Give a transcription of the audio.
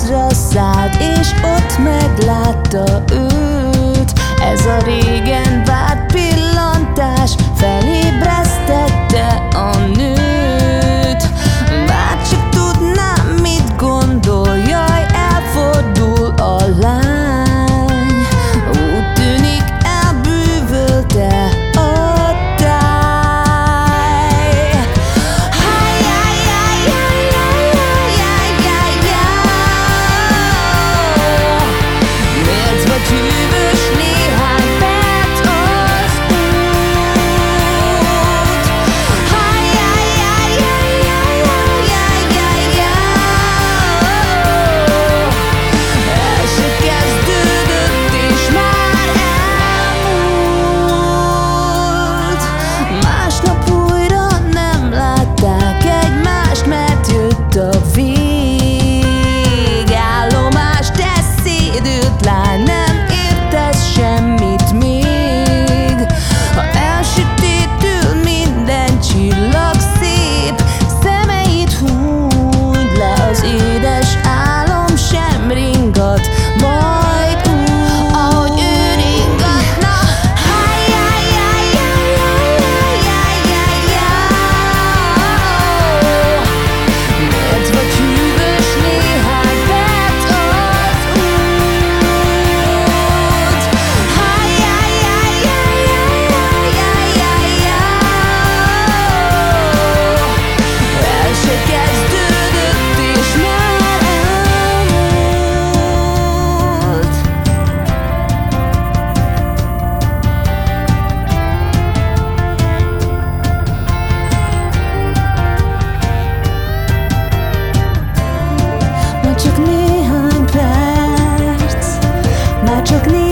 házra szállt, és ott meglátta őt. Ez a régen várt pillantás felébresztette a nőt. Bárcsak tudnám, mit gondol, jaj, elfordul a lány. Úgy tűnik, elbűvölte a táj. Miért vagy hűvös néhány perc az út? El se kezdődött, és már elmúlt. Másnap újra nem látták egymást, mert jött a végállomás. De szédült lány, nem értesz semmit még. Ha elsötétül minden csillag szép, szemeit hújd le, az édes álom sem ringat majd úgy, ahogy ő ringatna. Miért vagy hűvös néhány perc az út? El se kezdődött, és már elmúlt. Már csak néhány perc, már csak néhány